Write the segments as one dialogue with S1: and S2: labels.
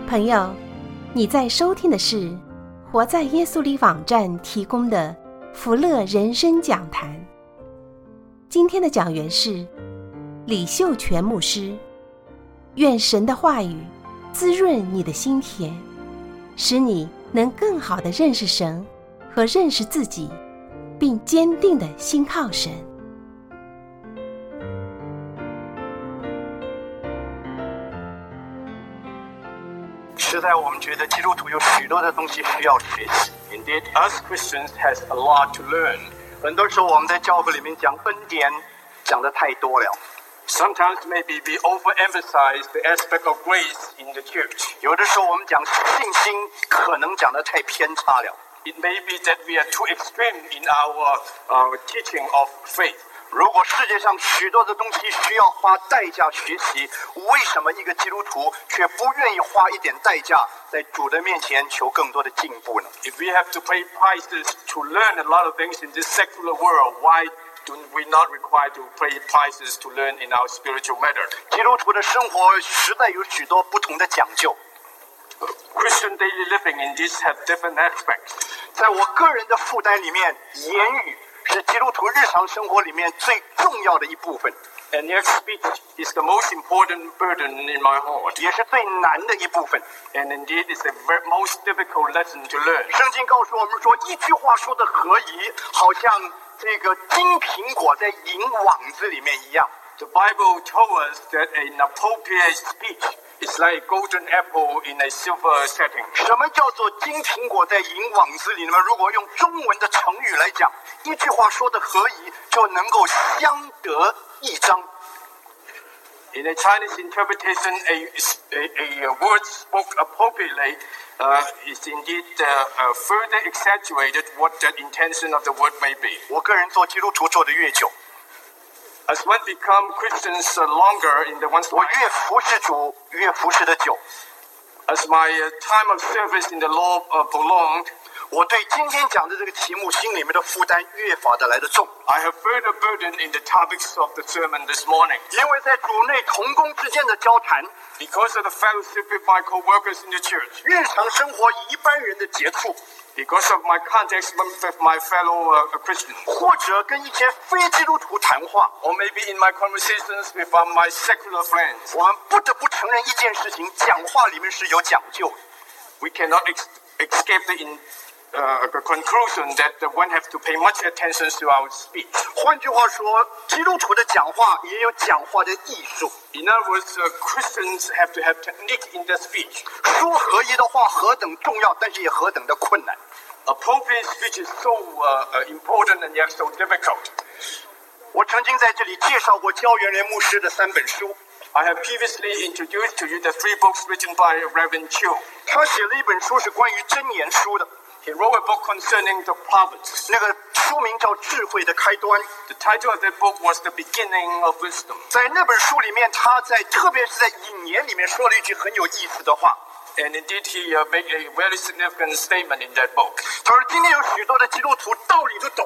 S1: 朋友，你在收听的是活在耶稣里网站提供的福乐人生讲坛。今天的讲员是李秀全牧师。愿神的话语滋润你的心田，使你能更好地认识神和认识自己，并坚定地信靠神。
S2: 实在我们觉得基督徒有许多的东西需要学习。
S3: Indeed, us Christians has a lot to learn.
S2: 很多时候我们在教会里面讲恩典讲得太多了，
S3: Sometimes maybe we overemphasize the aspect of grace in the church.
S2: 有的时候我们讲信心可能讲得太偏差了。
S3: It may be that we are too extreme in our teaching of faith.
S2: 如果世界上许多的东西需要花代价学习，为什么一个基督徒却不愿意花一点代价在主的面前求更多的进步呢？
S3: If we have to pay prices to learn a lot of things in this secular world, why do we not require to pay prices to learn in our spiritual matter?
S2: 基督徒的生活实在有许多不同的讲究。
S3: Christian daily living indeed have different aspects.
S2: 在我个人的负担里面，言语是基督徒日常生活里面最重要的一部分，
S3: And yet speech is the most important burden in my heart.
S2: 也是最难的一部分。
S3: And indeed it's the most difficult lesson to learn.
S2: 圣经告诉我们说，一句话说的合宜，好像这个金苹果在银网子里面一样。
S3: The Bible tells us that an appropriate speech is like a golden apple in a silver setting.
S2: 什么叫做金苹果在银网子里呢？如果用中文的成语来讲，一句话说的合宜，就能够相得益彰。
S3: In a Chinese interpretation, a word spoke appropriately is indeed further exaggerated what the intention of the word may be.
S2: 我个人做基督徒做得越久，
S3: As one become Christians longer in the one's
S2: 我
S3: life,
S2: 越服侍主，越服侍的久。
S3: as my time of service in the Lord prolonged,
S2: 我对今天讲的这个题目心里面的负担越发的来得重，
S3: I have further burden in the topics of the sermon this morning.
S2: 因为在主内同工之间的交谈，
S3: Because of the fellowship with my co-workers in the church,
S2: 日常生活一般人的接触，
S3: because of my context with my fellow Christians,
S2: 或者跟一些非基督徒谈话，
S3: or maybe in my conversations with my secular friends,
S2: 我们不得不承认一件事情：讲话里面是有讲究的。
S3: we cannot escape the conclusion that one has to pay much attention to our speech.
S2: 换句话说，基督徒的讲话也有讲话的艺术。
S3: In other words, Christians have to have technique in their speech.
S2: 说合一的话何等重要，但是也何等的困难。
S3: Appropriate speech is so important and yet so difficult.
S2: 我曾经在这里介绍过焦元连牧师的3本书，
S3: I have previously introduced to you the 3 books written by Reverend Chiu.
S2: 他写了一本书是关于箴言书的，
S3: He wrote a book concerning the Proverbs.
S2: 那个书名叫《智慧的开端》。
S3: The title of the book was The Beginning of Wisdom.
S2: 在那本书里面，他特别是在引言里面说了一句很有意思的话。
S3: And indeed, he made a very significant statement in that book.
S2: 他说：“今天有许多的基督徒道理都懂，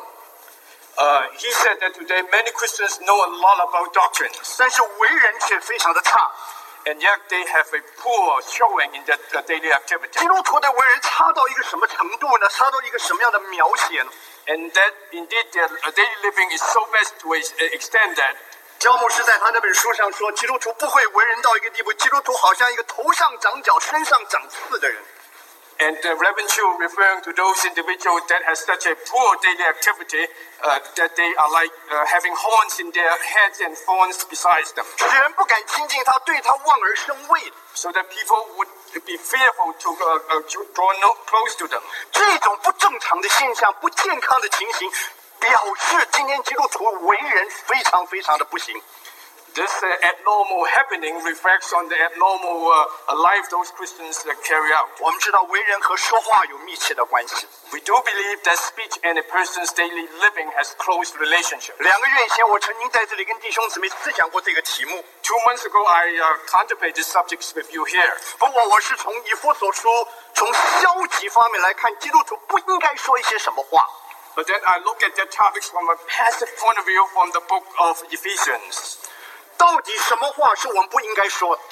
S3: He said that today many Christians know a lot about doctrines,
S2: 但是为人却非常的差。
S3: and yet they have a poor showing in their daily activity.
S2: 基督徒的为人差到一个什么程度呢？差到一个什么样的描写呢？
S3: And that indeed their daily living is so vast to extend that
S2: 焦牧师在他那本书上说，基督徒不会为人到一个地步，基督徒好像一个头上长角、身上长刺的人。
S3: And Reverend Chiu referring to those individuals that has such a poor daily activity that they are like having horns in their heads and thorns besides them.
S2: 使人不敢亲近他，对他望而生畏。
S3: So that people would be fearful to draw close to them.
S2: 这种不正常的现象、不健康的情形，表示今天基督徒为人非常非常的不行。
S3: This abnormal happening reflects on the abnormal life those Christians carry out.
S2: 我们知道为人和说话有密切的关系。
S3: We do believe that speech and a person's daily living has close relationship.
S2: 2个月以前，我曾经在这里跟弟兄姊妹思想过这个题目。
S3: 2 months ago, I contemplated subjects with you here.
S2: 不过我是从以弗所书从消极方面来看，基督徒不应该说一些什么话。
S3: But then I look at the topics from a passive point of view from the book of Ephesians.
S2: 到底什么话是我们不应该说的？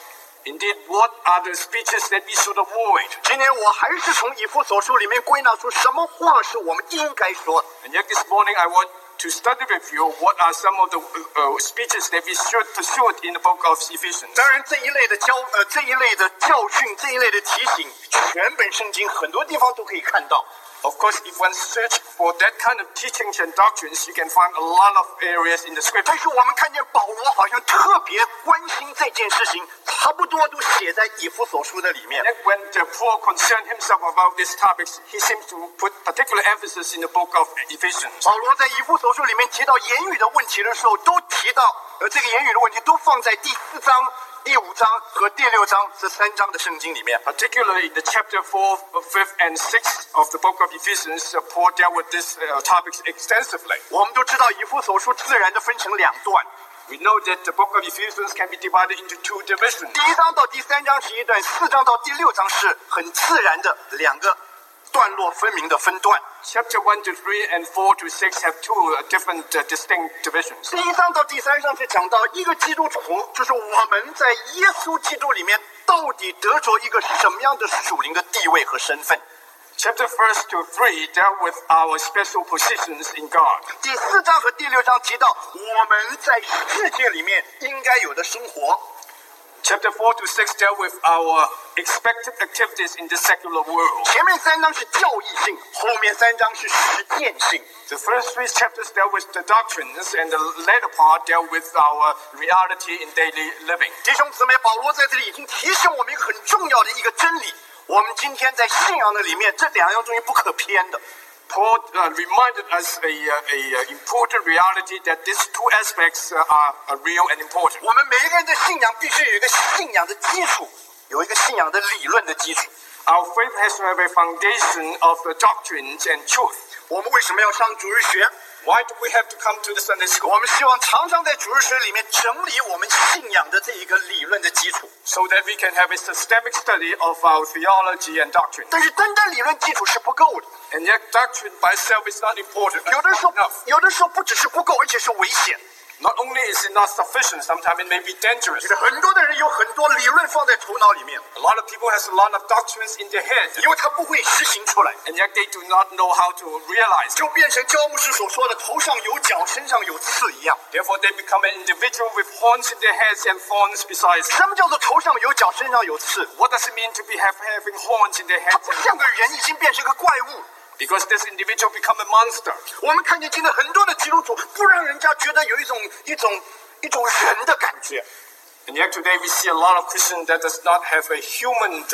S3: Indeed, what are the speeches that we should avoid?
S2: 今天我还是从以弗所书里面归纳出什么话是我们应该说的。
S3: And yet this morning I want to study with you what are some of the speeches that we should pursue in the book of Ephesians.
S2: 当然，这一类的教训，这一类的提醒，全本圣经很多地方都可以看到。
S3: Of course, if one search for that kind of teachings and doctrines, you can find a lot of areas in the
S2: 但
S3: scripture.
S2: 是我们看见保罗好像特别关心这件事情，差不多都写在以弗所书的里面。
S3: And when Paul concerned himself about these topics, he seems to put particular emphasis in the book of Ephesians.
S2: 保罗在以弗所书里面提到言语的问题的时候，都提到，这个言语的问题都放在第4章、第5章和第6章这3章的圣经里面。
S3: Particularly in the chapter 4, 5th, and 6th of the book of Ephesians, Paul dealt with these topics extensively.
S2: 我们都知道以弗所书自然的分成2段，
S3: We know that the book of Ephesians can be divided into 2 divisions.
S2: 第1章到第3章是一段，4章到第6章是很自然的2个段落分明的分段。
S3: Chapter 1 to 3 and 4 to 6 have 2 different distinct divisions.
S2: 第1章到第3章是讲到一个基督徒，就是我们在耶稣基督里面到底得着一个什么样的属灵的地位和身份。
S3: Chapter 1 to 3 dealt with our special positions in God.
S2: 第4章和第6章提到我们在世界里面应该有的生活。
S3: Chapter 4 to 6 dealt with our expected activities in the secular world.
S2: 前面3章是教义性，后面3章是实践性。
S3: The first 3 chapters dealt with the doctrines, and the later part dealt with our reality in daily living.
S2: 弟兄姊妹，保罗在这里已经提醒我们一个很重要的一个真理，我们今天在信仰的里面，这2样东西不可偏的。
S3: Paul reminded us a important reality that these 2 aspects are real and important.
S2: 我们每一个人的信仰必须有一个信仰的基础，有一个信仰的理论的基础。
S3: Our faith has to have a foundation of the doctrines and truth.
S2: 我们为什么要上主日学？
S3: Why do we have to come to the Sunday school?
S2: 我们希望常常在主日学里面整理我们信仰的这一个理论的基础。
S3: So that we can have a systemic study of our theology and doctrine.
S2: 但是单单理论基础是不够的，
S3: And yet doctrine by itself is not important.
S2: 有的时候不只是不够，而且是危险。
S3: Not only is it not sufficient, sometimes it may be dangerous.
S2: 很多的人有很多理论放在头脑里面，
S3: A lot of people has a lot of doctrines in their head,
S2: 因为他不会实行出来，
S3: and yet they do not know how to realize it.
S2: 就变成焦牧师所说的头上有角身上有刺一样。
S3: Therefore, they become an individual with horns in their heads and thorns besides.
S2: 什么叫做头上有角身上有刺？
S3: What does it mean to be having horns in their
S2: 他
S3: heads?
S2: 不像个人，已经变成个怪物。
S3: Because this individual become a monster.
S2: 我们看见今天很多的基督徒，不让人家觉得有一种人的感觉。
S3: And yet today we see a lot of Christians that does not have a human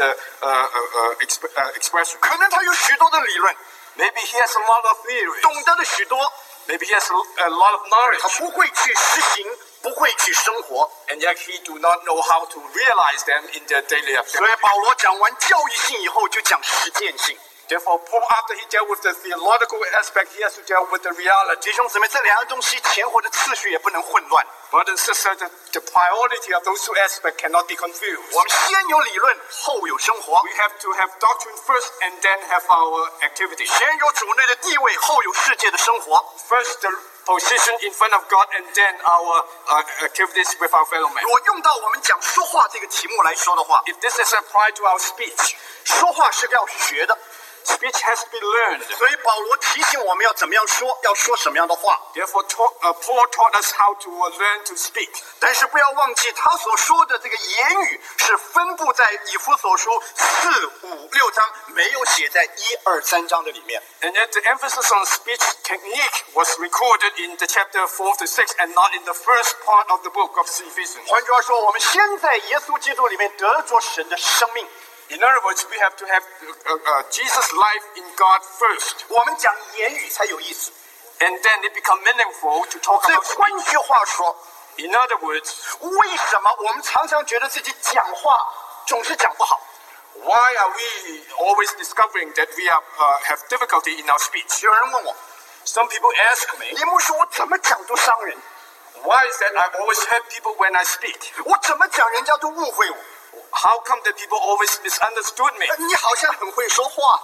S3: expression.
S2: 可能他有许多的理论，
S3: Maybe he has a lot of theories.
S2: 懂得的许多，
S3: Maybe he has a lot of
S2: 他
S3: knowledge.
S2: 不会去实行，不会去生活。
S3: And yet he do not know how to realize them in their daily
S2: 所
S3: affairs.
S2: 以保罗讲完教义性以后，就讲实践性。
S3: Therefore, Paul, after he dealt with the theological aspect, he has to deal with the reality.
S2: 弟兄姊妹，这2样东西前后的次序也不能混乱。
S3: Brothers and sisters, the priority of those 2 aspects cannot be confused.
S2: 我们先有理论，后有生活；
S3: We have to have doctrine first and then have our activity.
S2: 先有主内的地位，后有世界的生活。
S3: First, the position in front of God, and then our activities with our fellow men.
S2: 如果用到我们讲说话这个题目来说的话，
S3: If this is applied to our speech,
S2: 说话是要学的，
S3: speech has to be learned.
S2: 所以保罗提醒我们要怎么样说，要说什么样的话。
S3: Therefore, Paul taught us how to learn to speak.
S2: 但是不要忘记，他所说的这个言语是分布在以弗所书4、5、6章，没有写在1、2、3章的里面。
S3: And yet the emphasis on speech technique was recorded in the chapter 4 to 6 and not in the first part of the book of Ephesians.
S2: 换句话说，我们先在耶稣基督里面得着神的生命。
S3: In other words, we have to have Jesus' life in God first.
S2: 我们讲言语才有意思。
S3: And then it becomes meaningful to talk
S2: 所以
S3: about speech.
S2: 换句话说，
S3: In other words,
S2: 为什么我们常常觉得自己讲话总是讲不好？
S3: why are we always discovering that we have difficulty in our speech?
S2: 有人问我，
S3: Some people ask me,
S2: 林牧师，我怎么讲都伤人，
S3: why is that I always hurt people when I speak?
S2: 我怎么讲人家都误会我。
S3: How come that people always misunderstood me?
S2: 你好像很会说话，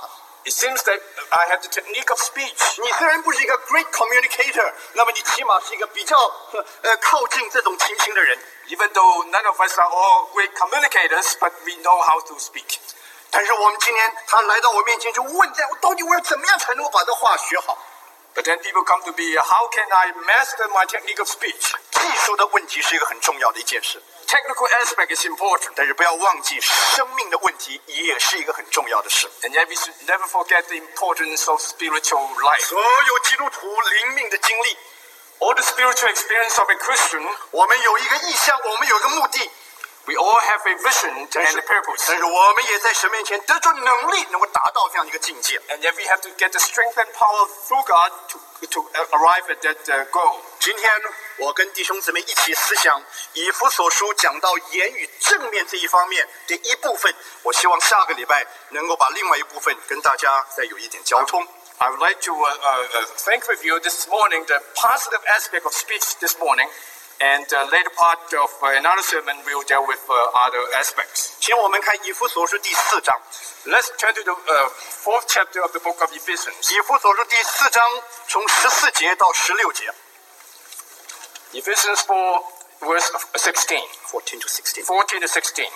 S3: It seems that I have the technique of speech.
S2: 你虽然不是一个 great communicator， 那么你起码是一个比较靠近这种情形的人。
S3: Even though none of us are all great communicators, but we know how to speak.
S2: 但是我们今天他来到我面前就问在我到底我要怎么样才能够把这话学好？
S3: But then people come to be, how can I master my technique of speech?
S2: 技术的问题是一个很重要的一件事，
S3: Technical aspect is important.
S2: 但是不要忘记生命的问题也是一个很重要的事。
S3: And yet we should never forget the importance of spiritual life.
S2: 所有基督徒灵命的经历，
S3: All the spiritual experience of a Christian,
S2: 我们有一个意向，我们有一个目的，
S3: we all have a vision
S2: 但
S3: and
S2: 是
S3: a purpose.
S2: 但是我们也在神面前得着能力，能够达到这样的一个境界。
S3: And yet we have to get the strength and power through God to arrive at that goal.
S2: 今天我跟弟兄姊妹一起思想以弗所书讲到言语正面这一方面的一部分，我希望下个礼拜能够把另外一部分跟大家再有一点交通。
S3: I would like to think with you this morning the positive aspect of speech this morning, and later part of another sermon we will deal with other aspects.
S2: 请我们看以弗所书第4章，
S3: Let's turn to the fourth chapter of the book of Ephesians.
S2: 以弗所书第4章从14节到16节
S3: Ephesians 4, verse 16.
S2: ，14 to 16。
S3: 14 to 16.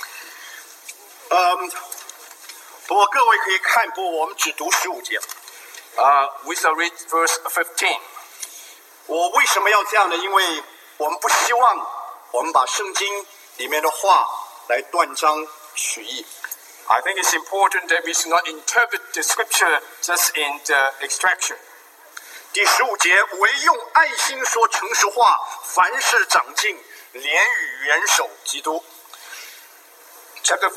S2: 不过各位可以看，不过我们只读15节。
S3: We shall read verse 15.
S2: 我为什么要这样呢？因为我们不希望我们把圣经里面的话来断章取义。
S3: I think it's important that we should not interpret the scripture just in the extraction.
S2: 第15节，唯用爱心说诚实话，凡事长进，连与元首基督。
S3: Chapter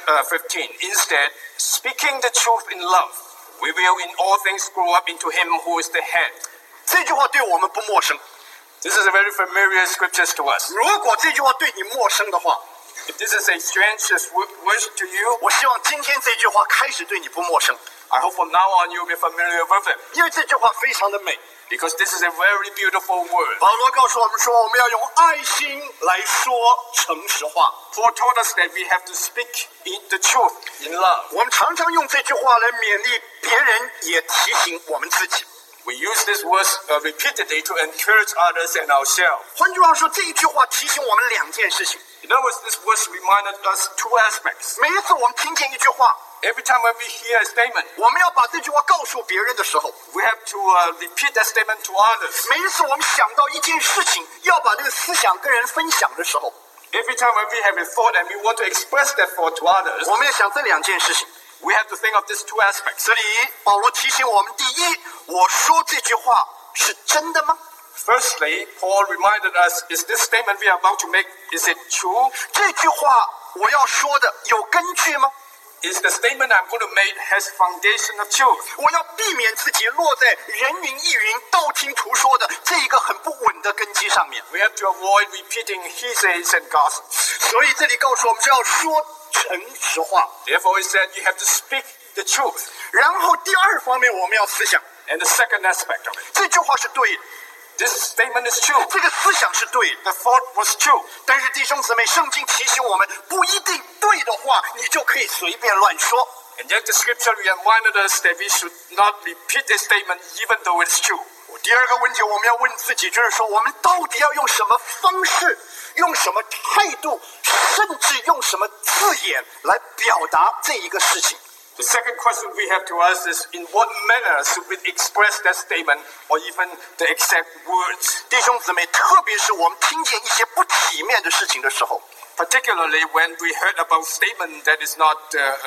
S3: 15. Instead, speaking the truth in love, we will in all things grow up into him who is the head.
S2: 这句话对我们不陌生。
S3: This is a very familiar scripture to us.
S2: 如果这句话对你陌生的话，
S3: If this is a strange word to you,
S2: 我希望今天这句话开始对你不陌生，
S3: I hope from now on you'll be familiar with it,
S2: 因为这句话非常的美。
S3: because this is a very beautiful word.
S2: 保罗告诉我们说，我们要用爱心来说诚实话。
S3: Paul told us that we have to speak in the truth in love.
S2: 我们常常用这句话来勉励别人，也提醒我们自己。
S3: We use these words repeatedly to encourage others and ourselves.
S2: 换句话说，这一句话提醒我们2件事情。
S3: In other words, these words reminded us two aspects.
S2: 每一次我们听见一句话，
S3: Every time when we hear a statement,
S2: 我们要把这句话告诉别人的时候，
S3: we have to repeat that statement to others.
S2: 每一次我们想到一件事情，要把这个思想跟人分享的时候，
S3: Every time when we have a thought and we want to express that thought to others,
S2: 我们要想这2件事情。
S3: we have to think of these two aspects.
S2: 这里保罗提醒我们：第一，我说这句话是真的吗？
S3: Firstly, Paul reminded us, is this statement we are about to make, is it true?
S2: 这句话我要说的有根据吗？
S3: Is the statement I'm going to make has foundation of truth?
S2: 我要避免自己落在人云亦云、道听途说的这一个很不稳的根基上面。
S3: We have to avoid repeating he-says and gossips.
S2: 所以这里告诉我们是要说诚实话。
S3: Therefore, he said you have to speak the truth.
S2: 然后第二方面我们要思想，
S3: And the second aspect of it,
S2: 这句话是对的，
S3: this statement is true.
S2: 这个思想是对的。
S3: The thought was true.
S2: 但是弟兄姊妹，圣经提醒我们，不一定对的话，你就可以随便乱说。
S3: And yet the scripture reminded us that we should not repeat this statement even though it's true.
S2: 第二个问题我们要问自己，就是说我们到底要用什么方式，用什么态度，甚至用什么字眼来表达这一个事情。
S3: The second question we have to ask is, in what manner should we express that statement or even the exact words?
S2: 弟兄姊妹，特别是我们听见一些不体面的事情的时候，
S3: Particularly when we heard about statement that is not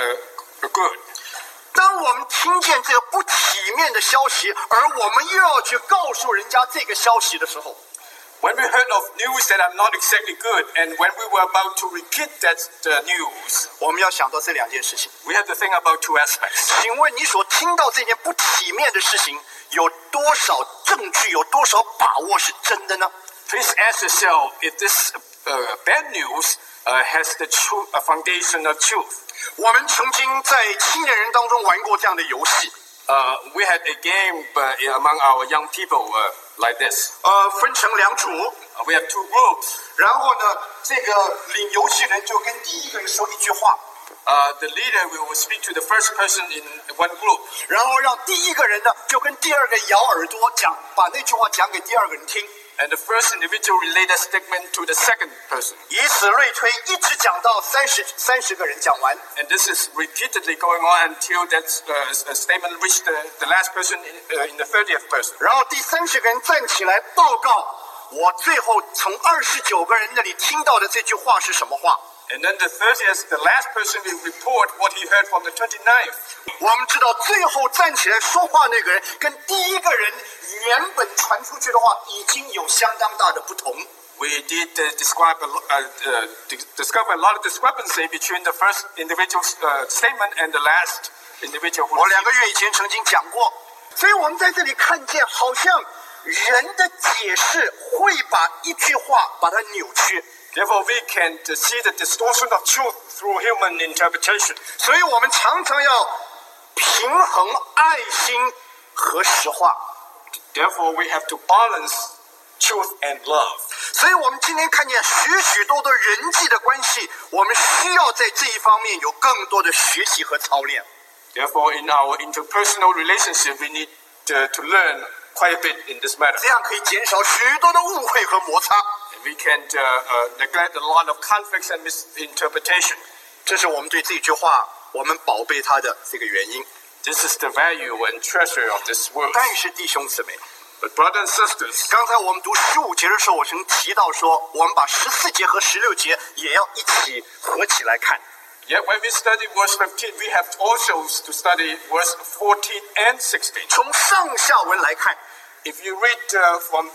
S3: good.
S2: 当我们听见这个不体面的消息，而我们又要去告诉人家这个消息的时候，
S3: When we heard of news that are not exactly good, and when we were about to repeat that news,
S2: 我们要想到这2件事情。
S3: we have to think about two aspects.
S2: 请问你所听到这件不体面的事情，有多少证据，有多少把握是真的呢？
S3: Please ask yourself if this bad news has the true foundation of truth.
S2: 我们曾经在青年人当中玩过这样的游戏，
S3: We had a game among our young people like this.
S2: 分成2组，
S3: We have two groups.
S2: 然后呢，这个领游戏人就跟第一个人说一句话，
S3: The leader will speak to the first person in one group.
S2: 然后让第一个人呢就跟第二个咬耳朵讲，把那句话讲给第二个人听。
S3: And the first individual relay that statement to the second person.
S2: 以此类推，一直讲到30个人讲完。
S3: And this is repeatedly going on until that statement reached the last person in the 30th person.
S2: 然后第30个人站起来报告，我最后从29个人那里听到的这句话是什么话。
S3: And then the 30th, the last person will report what he heard from the 29th.
S2: 我们知道最后站起来说话那个人跟第一个人原本传出去的话已经有相当大的不同。
S3: We did discover a lot of discrepancy between the first individual's statement and the last individual.
S2: 我2个月以前曾经讲过，所以我们在这里看见，好像人的解释会把一句话把它扭曲。
S3: Therefore, we can see the distortion of truth through human interpretation.
S2: 所以我们常常要平衡爱心和实话。
S3: Therefore, we have to balance truth and love.
S2: 所以我们今天看见许多的人际的关系，我们需要在这一方面有更多的学习和操练。
S3: Therefore, in our interpersonal relationship, we need to learn quite a bit in this matter.
S2: 这样可以减少许多的误会和摩擦。
S3: We can neglect a lot of conflicts and misinterpretation.
S2: 这是我们对这句话我们宝贝它的这个原因。
S3: This is the value and treasure of this word.
S2: 但是弟兄姊妹，
S3: But brothers and sisters,
S2: 刚才我们读15节的时候，我曾提到说，我们把14节和16节也要一起合起来看。
S3: yet when we study verse 15, we have also to study verse 14 and 16.
S2: 从上下文来看，
S3: If you read from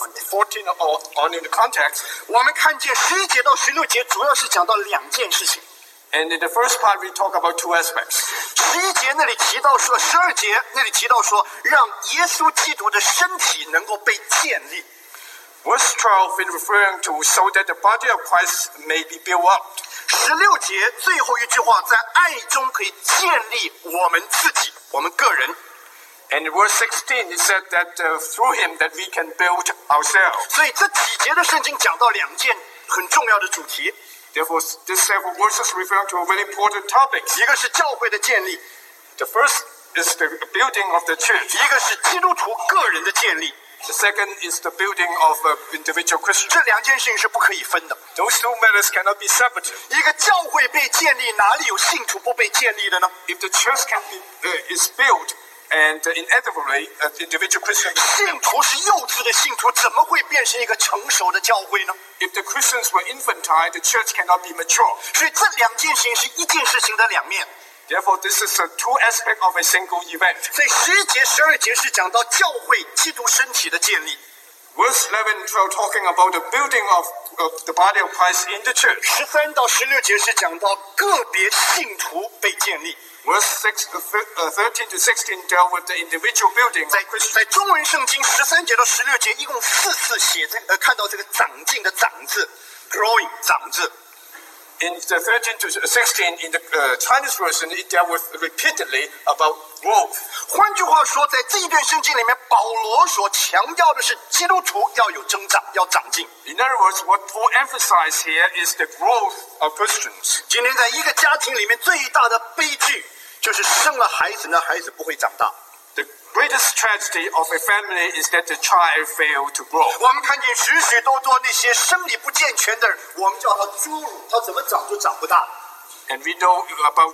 S3: 14 on in the context,
S2: 我们看见11节到16节主要是讲到2件事情。
S3: and in the first part we talk about two aspects.
S2: 11节那里提到说，12节那里提到说，让耶稣基督的身体能够被建立。
S3: Verse 12 is referring to so that the body of Christ may be built up.
S2: 16节最后一句话，在爱中可以建立我们自己，我们个人。
S3: And in verse 16 it said that through him that we can build ourselves.
S2: 所以这几节的圣经讲到2件很重要的主题，
S3: Therefore, these several verses refer to a very important topic.
S2: 一个是教会的建立，
S3: The first is the building of the church.
S2: 一个是基督徒个人的建立。
S3: The second is the building of individual Christians.
S2: 这2件事情是不可以分的。
S3: Those two matters cannot be separated.
S2: 一个教会被建立，哪里有信徒不被建立的呢？
S3: If the church is built, and inevitably, individual Christians.
S2: 信徒是幼稚的信徒，怎么会变成一个成熟的教会呢？
S3: If the Christians were infantile, the church cannot be mature.
S2: 所以这2件事情是一件事情的2面。
S3: Therefore, this is two aspects of a single event.
S2: 所以11节、12节是讲到教会基督身体的建立。
S3: Verse 11 and 12 talking about the building of the body of Christ in the church.
S2: 13到16节是讲到个别信徒被建立。
S3: Verse 13 to 16 deal with the individual building of Christians.
S2: 在中文圣经13节到16节一共4次写看到这个长进的长字 ，growing 长字。
S3: In the 13 to 16 in the Chinese version, it dealt with repeatedly about growth.
S2: 换句话说，在这一段圣经里面，保罗所强调的是基督徒要有增长，要长进。
S3: In other words, what Paul emphasized here is the growth of Christians.
S2: 今天在一个家庭里面，最大的悲剧就是生了孩子呢，孩子不会长大。
S3: The greatest tragedy of a family is that the child failed to grow.
S2: 我们看见许多那些生理不健全的人，我们叫他侏儒，他怎么长都长不大。
S3: And we know about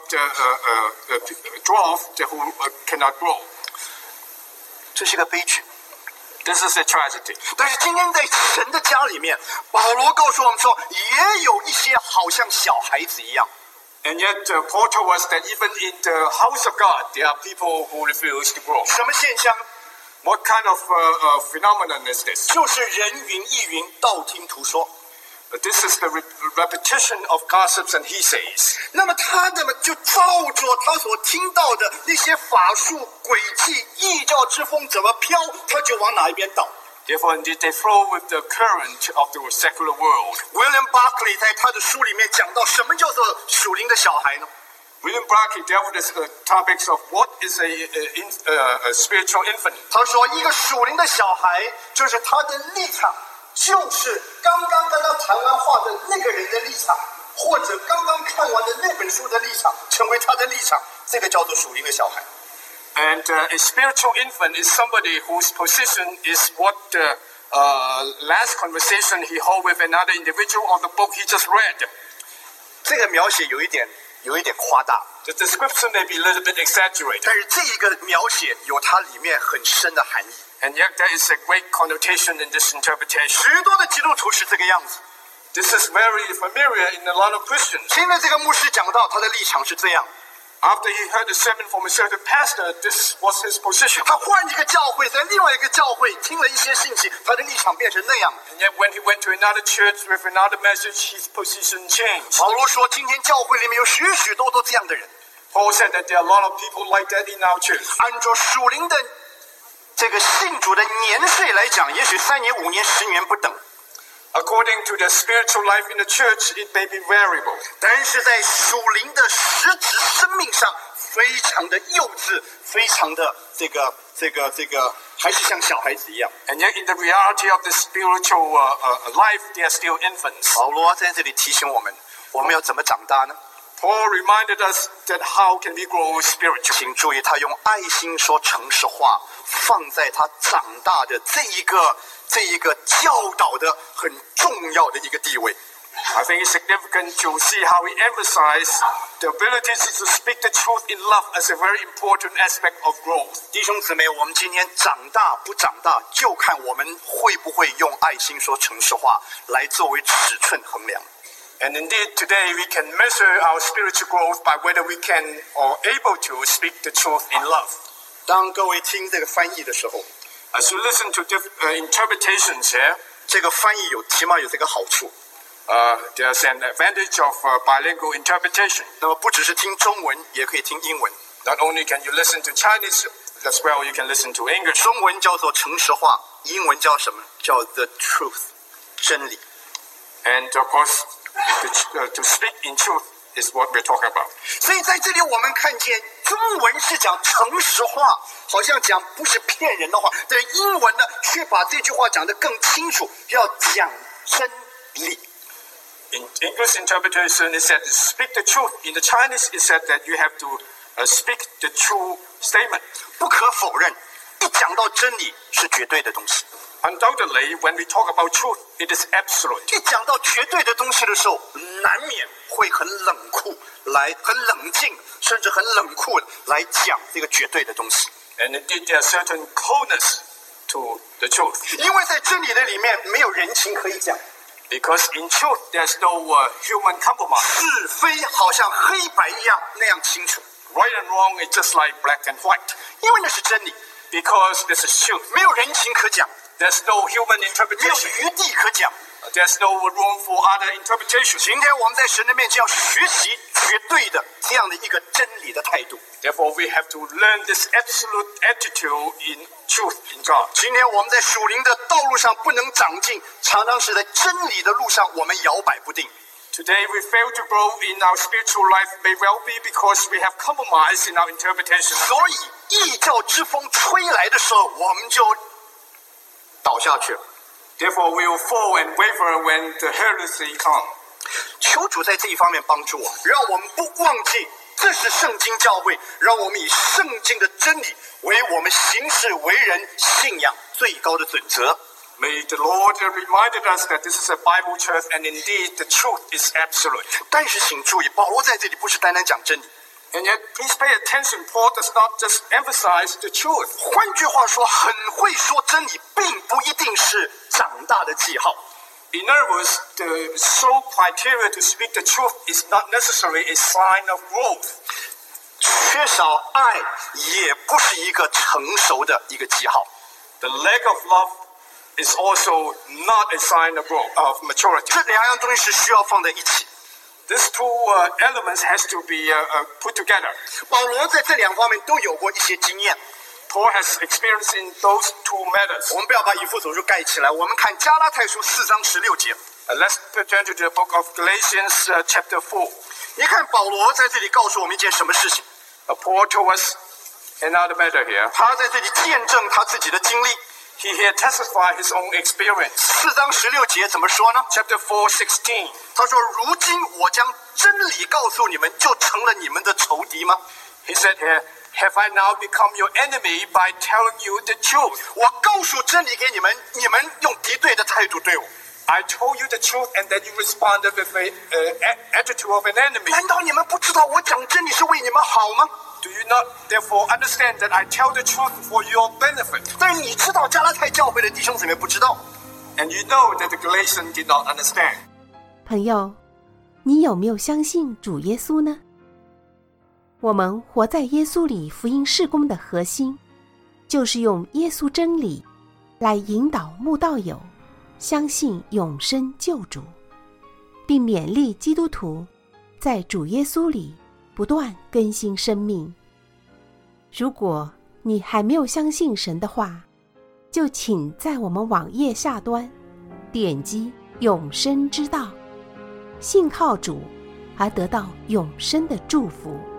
S3: dwarf who cannot grow.
S2: 这是个悲剧。
S3: This is a tragedy.
S2: 但是今天在神的家里面，保罗告诉我们说，也有一些好像小孩子一样。
S3: And yet Paul told us that even in the house of God, there are people who refuse to grow.
S2: 什么现象？
S3: What kind of phenomenon is this?
S2: 就是人云亦云，道听途说。
S3: This is the repetition of gossips and he says.
S2: 那么他就照着他所听到的那些法术、诡计、异教之风怎么飘，他就往哪一边倒。
S3: Therefore, indeed, they flow with the current of the secular world.
S2: William Barclay 在他的书里面讲到，什么叫做属灵的小孩呢？
S3: William Barclay dealt with the topics of what is a spiritual infant.
S2: 他说，一个属灵的小孩，就是他的立场，就是刚刚跟他谈完话的那个人的立场， 或者刚刚看完的那本书的立场成为他的立场，这个叫做属灵的小孩。
S3: And a spiritual infant is somebody whose position is what the last conversation he held with another individual on the book he just read.
S2: 这个描写有一点夸大。
S3: The description may be a little bit exaggerated.
S2: 但是这一个描写有它里面很深的含义。
S3: And yet there is a great connotation in this interpretation.
S2: 许多的基督徒是这个样子。
S3: This is very familiar in a lot of Christians.
S2: 听了这个牧师讲到，他的立场是这样。
S3: After he heard a sermon from a certain pastor, this was his position.
S2: 他换一个教会，在另外一个教会听了一些信息，他的立场变成那样。
S3: And yet when he went to another church with another message, his position changed.
S2: 保罗说，今天教会里面有许许多多这样的人。
S3: Paul said that there are a lot of people like that in our church.
S2: 按照属灵的这个信主的年岁来讲，也许3年、5年、10年不等。
S3: According to the spiritual life in the church, it may be variable.
S2: 但是在属灵的实质生命上，非常的幼稚，非常的这个，还是像小孩子一样。
S3: And yet, in the reality of the spiritual life, they are still infants.
S2: 保罗在这里提醒我们，我们要怎么长大呢？
S3: Paul reminded us that how can we grow spiritually?
S2: 请注意，他用爱心说诚实话，放在他长大的这一个教导的很重要的一个地位。
S3: I think it's significant to see how we emphasize the ability to speak the truth in love as a very important aspect of growth.
S2: 弟兄姊妹，我们今天长大不长大，就看我们会不会用爱心说诚实话来作为尺寸衡量。
S3: And indeed, today we can measure our spiritual growth by whether we can or able to speak the truth in love.
S2: 当各位听这个翻译的时候，
S3: As you listen to interpretations here,
S2: 这个翻译起码有这个好处。
S3: there's an advantage of bilingual interpretation.
S2: 那么不只是听中文，也可以听英文。
S3: Not only can you listen to Chinese, as well you can listen to English.
S2: 中文叫做诚实话，英文叫什么？叫 the truth， 真理。
S3: And of course, to speak in truth is what we're talking about.
S2: 所以在这里我们看见中文是讲诚实话，好像讲不是骗人的话，但英文呢却把这句话讲得更清楚，要讲真理。
S3: In English interpretation, it said to speak the truth. In the Chinese, it said that you have to speak the true statement.
S2: 不可否认，一讲到真理是绝对的东西。
S3: Undoubtedly, when we talk about truth, it is absolute.
S2: 一讲到绝对的东西的时候，难免会很冷酷，很冷静，甚至很冷酷来讲这个绝对的东西。
S3: And indeed, there are certain coldness to the truth.
S2: 因为在真理的里面没有人情可以讲。
S3: Because in truth, there's no human compromise.
S2: 是非好像黑白一样那样清楚。
S3: Right and wrong is just like black and white.
S2: 因为那是真理，
S3: Because this is truth.
S2: 没有人情可讲，
S3: There's no human
S2: 没有
S3: interpretation.
S2: 余地可讲。
S3: There's no room for other interpretation.
S2: 今天我们在神的面前要学习绝对的这样的一个真理的态度。
S3: Therefore, we have to learn this absolute attitude in truth in God.
S2: 今天我们在属灵的道路上不能长进，常常是在真理的路上我们摇摆不定。
S3: Today, we fail to grow in our spiritual life may well be because we have compromised in our interpretation.
S2: 所以异教之风吹来的时候，我们就倒下去了。
S3: Therefore, we will fall and waver when the heresy comes.
S2: 求主在这一方面帮助我们，让我们不忘记这是圣经教会，让我们以圣经的真理为我们行事为人信仰最高的准则。
S3: May the Lord remind us that this is a Bible church and indeed the truth is absolute.
S2: 但是请注意，保罗在这里不是单单讲真理，
S3: And yet, please pay attention, Paul does not just emphasize the truth.
S2: 换句话说，很会说真理，并不一定是长大的记号。
S3: In other words, the sole criteria to speak the truth is not necessarily a sign of growth.
S2: 缺少爱也不是一个成熟的一个记号。
S3: The lack of love is also not a sign of growth, of maturity.
S2: 这两样东西是需要放在一起。
S3: These two elements has to be put together.
S2: 保罗在这两方面都有过一些经验。
S3: Paul has experience in those two matters.
S2: 我们不要把以弗所书盖起来，我们看加拉太书4章16节。
S3: Let's turn to the book of Galatians, chapter 4.
S2: 你看保罗在这里告诉我们一件什么事情？
S3: Paul told us another matter here.
S2: 他在这里见证他自己的经历。
S3: He here testified his own experience.
S2: 4章16节怎么说呢？
S3: Chapter 4:16.
S2: 他说：“如今我将真理告诉你们，就成了你们的仇敌吗？”
S3: He said here, "Have I now become your enemy by telling you the truth?"
S2: 我告诉真理给你们，你们用敌对的态度对我。
S3: I told you the truth, and then you responded with an attitude of an enemy.
S2: 难道你们不知道我讲真理是为你们好吗？
S3: Do you not therefore understand that I tell the truth for your benefit?
S2: 但是你知道加拉太教会的弟兄姊妹不知道。
S3: And you know that the Galatians did not understand.
S1: 朋友，你有没有相信主耶稣呢？我们活在耶稣里福音事工的核心，就是用耶稣真理来引导慕道友相信永生救主，并勉励基督徒在主耶稣里不断更新生命。如果你还没有相信神的话，就请在我们网页下端点击永生之道，信靠主而得到永生的祝福。